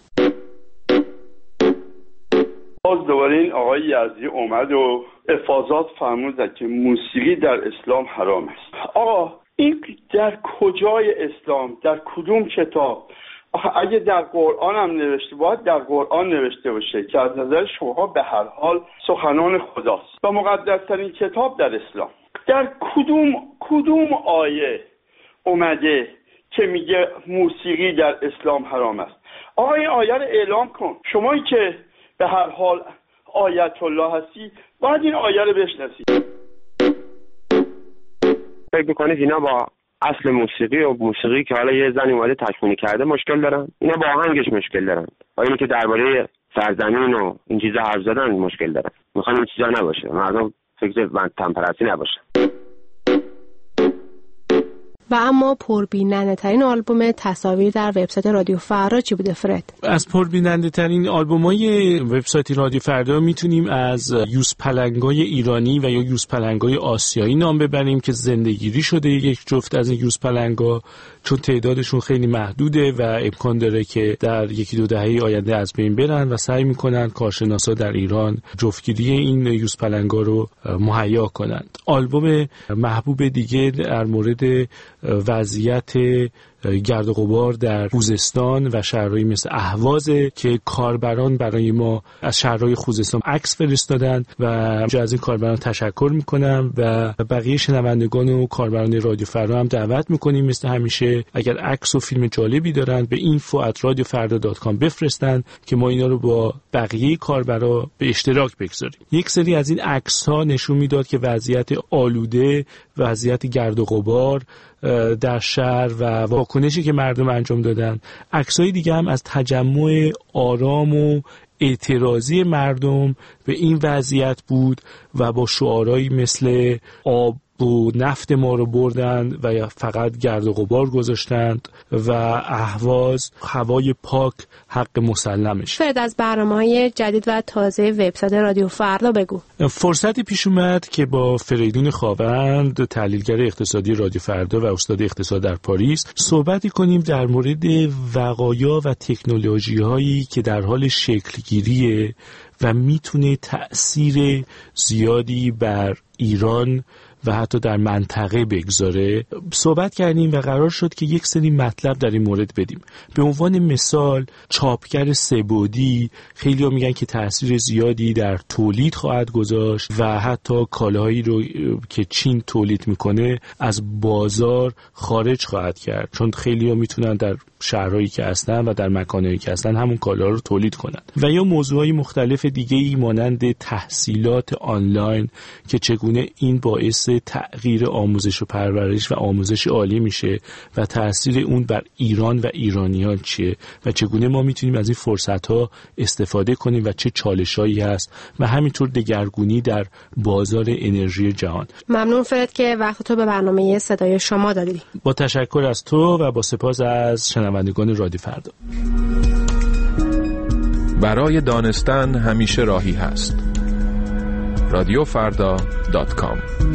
Speaker 22: باز دوباره این آقای یزدی اومد و افاضات فرمود که موسیقی در اسلام حرام است. آقا این در کجای اسلام، در کدوم کتاب؟ اگه در قرآن هم نوشته باید در قرآن نوشته باشه که از نظر شما به هر حال سخنان خداست و مقدس‌ترین کتاب در اسلام. در کدوم کدوم آیه اومده که میگه موسیقی در اسلام حرام است؟ آقا این آیه رو اعلام کن. شمایی که به هر حال آیت الله هستی باید این آیه رو بشناسی.
Speaker 12: فکر میکنید اینا با اصل موسیقی و موسیقی که حالا یه زنی اومده تکمیلی کرده مشکل دارن؟ اینا با آهنگش مشکل دارن. و اینی که درباره سرزمین و این چیزا حرف زدن مشکل دارن. میخوان این چیزا نباشه. مردم فکر وطن پرستی نباشه.
Speaker 19: و اما پربیننده ترین آلبوم تصاویر در وبسایت رادیو فردا چی بوده فرد؟
Speaker 21: از پربیننده ترین آلبوم‌های وبسایت رادیو فردا میتونیم از یوزپلنگای ایرانی و یا یوزپلنگای آسیایی نام ببریم که زندگیری شده یک جفت از این یوزپلنگا، چون تعدادشون خیلی محدوده و امکان داره که در یکی دو دهه آینده از بین برن و سعی میکنن کارشناسا در ایران جفتگیری این یوزپلنگا رو مهیا کنند. آلبوم محبوب دیگه در مورد وضعیت گرد و غبار در خوزستان و شهرهایی مثل اهواز که کاربران برای ما از شهرهای خوزستان عکس فرستادن و جا از این کاربران تشکر میکنم و بقیه شنوندگان و کاربران رادیو فردا هم دعوت میکنیم مثل همیشه اگر عکس و فیلم جالبی دارن به اینفو ات رادیو فردا دات کام بفرستن که ما اینا رو با بقیه کاربرا به اشتراک بگذاریم. یک سری از این عکس ها نشون میداد که وضعیت آلوده، وضعیت گرد و غبار در شهر و واکنشی که مردم انجام دادن. عکسای دیگه هم از تجمع آرام و اعتراضی مردم به این وضعیت بود و با شعارهایی مثل آب و نفت ما رو بردن و یا فقط گرد و غبار گذاشتند و اهواز هوای پاک حق مسلمش.
Speaker 19: فرد از برنامه‌های جدید و تازه وبسایت رادیو فردا بگو.
Speaker 21: فرصتی پیش اومد که با فریدون خاوند، تحلیلگر اقتصادی رادیو فردا و استاد اقتصاد در پاریس، صحبتی کنیم در مورد وقایع و تکنولوژی‌هایی که در حال شکل‌گیریه و میتونه تأثیر زیادی بر ایران و حتی در منطقه بگذاره. صحبت کردیم و قرار شد که یک سری مطلب در این مورد بدیم. به عنوان مثال چاپگر سه‌بعدی خیلی ها میگن که تأثیر زیادی در تولید خواهد گذاشت و حتی کالاهایی رو که چین تولید میکنه از بازار خارج خواهد کرد، چون خیلی ها میتونن در شهرهایی که هستن و در مکانهایی که هستن همون کالا رو تولید کنن. و یا موضوعهای مختلف دیگه‌ای مانند تحصیلات آنلاین که چگونه این باعث تغییر آموزش و پرورش و آموزش عالی میشه و تأثیر اون بر ایران و ایرانیان چیه و چگونه ما میتونیم از این فرصت‌ها استفاده کنیم و چه چالشایی هست و همینطور دگرگونی در بازار انرژی جهان.
Speaker 19: ممنون فرد که وقت تو به برنامه صدای شما دادی.
Speaker 21: با تشکر از تو و با سپاس از شنوندگان رادیو فردا.
Speaker 3: برای دانستن همیشه راهی هست. رادیو فردا دات کام.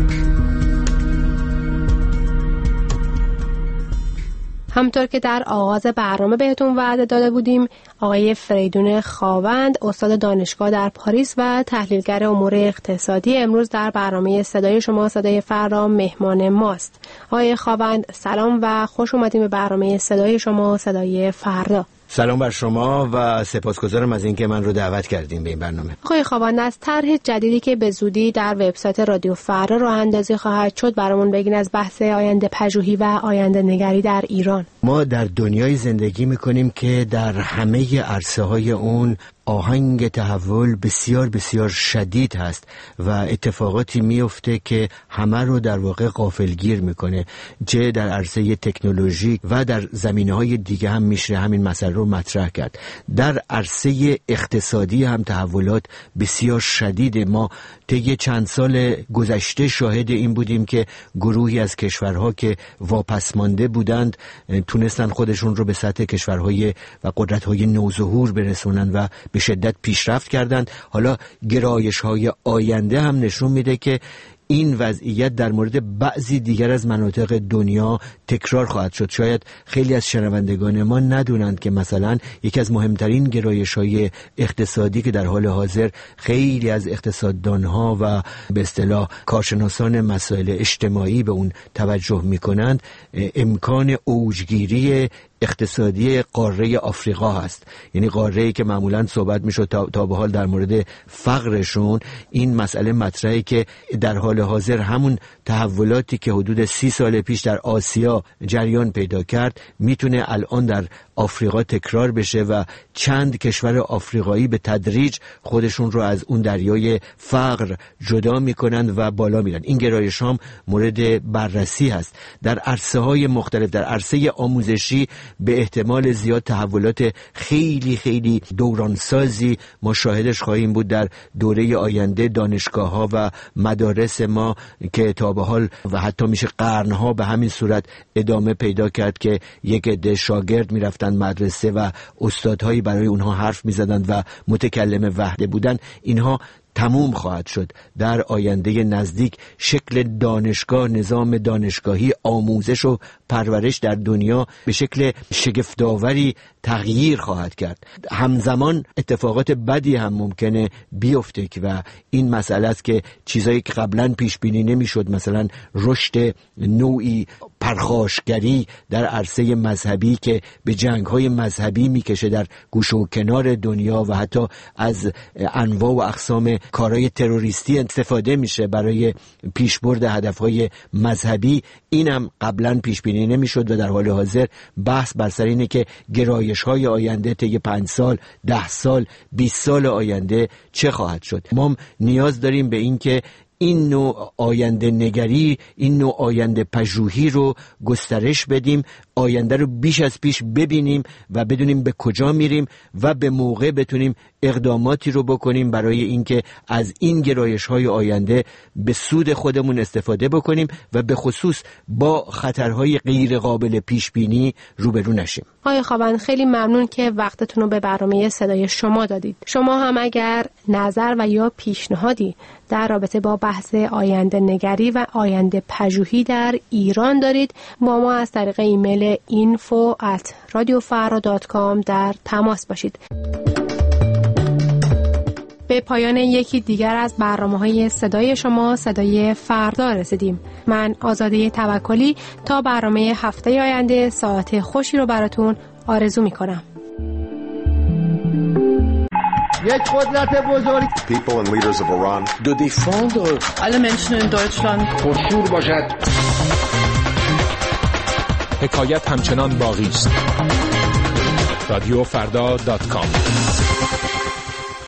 Speaker 19: همطور که در آغاز برنامه بهتون وعده داده بودیم، آقای فریدون خاوند، استاد دانشگاه در پاریس و تحلیلگر امور اقتصادی، امروز در برنامه صدای شما صدای فردا مهمان ماست. آقای خاوند سلام و خوش اومدیم به برنامه صدای شما صدای فردا.
Speaker 6: سلام بر شما و سپاسگزارم از اینکه من رو دعوت کردیم به این برنامه.
Speaker 19: آقای خاوند، از طرح جدیدی که به زودی در وبسایت رادیو فردا راه اندازی خواهد شد برامون بگین از بحث آینده پژوهی و آینده نگری در ایران.
Speaker 6: ما در دنیای زندگی میکنیم که در همه عرصه‌های اون آهنگ تحول بسیار بسیار شدید هست و اتفاقاتی میفته که همه رو در واقع غافلگیر میکنه، چه در عرصه تکنولوژی و در زمینه‌های دیگه هم میشه همین مسئله رو مطرح کرد. در عرصه اقتصادی هم تحولات بسیار شدیده. ما طی چند سال گذشته شاهد این بودیم که گروهی از کشورها که واپس مانده بودند تونستن خودشون رو به سطح کشورهای و قدرت‌های نوظهور برسونن و به شدت پیشرفت کردند. حالا گرایش‌های آینده هم نشون میده که این وضعیت در مورد بعضی دیگر از مناطق دنیا تکرار خواهد شد. شاید خیلی از شنوندگان ما ندونند که مثلا یکی از مهمترین گرایش‌های اقتصادی که در حال حاضر خیلی از اقتصاددانها و به اصطلاح کارشناسان مسائل اجتماعی به اون توجه می‌کنند، امکان اوجگیری اقتصادی قاره آفریقا هست. یعنی قاره‌ای که معمولاً صحبت میشد تا, تا به حال در مورد فقرشون، این مسئله مطرحی که در حال حاضر همون تحولاتی که حدود سی سال پیش در آسیا جریان پیدا کرد میتونه الان در آفریقا تکرار بشه و چند کشور آفریقایی به تدریج خودشون رو از اون دریای فقر جدا میکنند و بالا میرن. این گرایش هم مورد بررسی هست در عرصه‌های مختلف. در عرصه آموزشی به احتمال زیاد تحولات خیلی خیلی دورانسازی ما شاهدش خواهیم بود در دوره آینده. دانشگاه‌ها و مدارس ما که تا به حال و حتی میشه قرنها به همین صورت ادامه پیدا کرد که یک عده شاگرد میرفتن مدرسه و استادهایی برای اونها حرف میزدند و متکلم وحده بودن، اینها تموم خواهد شد. در آینده نزدیک شکل دانشگاه، نظام دانشگاهی، آموزش و پرورش در دنیا به شکل شگفت‌آوری تغییر خواهد کرد. همزمان اتفاقات بدی هم ممکنه بیفته و این مسئله است که چیزایی که قبلا پیش بینی نمیشد، مثلا رشد نوعی پرخاشگری در عرصه مذهبی که به جنگ‌های مذهبی میکشه در گوشه و کنار دنیا و حتی از انواع و اقسام کارهای تروریستی استفاده میشه برای پیشبرد هدفهای مذهبی، اینم قبلا پیش بینی نمیشد و در حال حاضر بحث بر سر اینه که گرایش‌های آینده طی پنج سال، ده سال، بیست سال آینده چه خواهد شد. ما نیاز داریم به این که این نوع آینده نگری، این نوع آینده پژوهی رو گسترش بدیم، آینده رو بیش از پیش ببینیم و بدونیم به کجا میریم و به موقع بتونیم اقداماتی رو بکنیم برای اینکه از این گرایش‌های آینده به سود خودمون استفاده بکنیم و به خصوص با خطرهای غیر قابل پیش بینی روبرو نشیم.
Speaker 19: آقای خاوند، خیلی ممنون که وقتتون رو به برنامه صدای شما دادید. شما هم اگر نظر و یا پیشنهادی در رابطه با بحث آینده نگری و آینده پژوهی در ایران دارید، با ما از طریق ایمیل اینفو ات رادیو فردا دات کام در تماس باشید. به پایان یکی دیگر از برنامه‌های صدای شما، صدای فردا رسیدیم. من آزاده توکلی تا برنامه هفته آینده ساعت خوشی رو براتون آرزو می‌کنم.
Speaker 7: یک قدرت بزرگ.
Speaker 8: People and leaders of Iran.
Speaker 7: Do they follow alle Menschen in Deutschland
Speaker 8: پرشور باشد.
Speaker 3: حکایت همچنان باقی است. رادیو فردا دات کام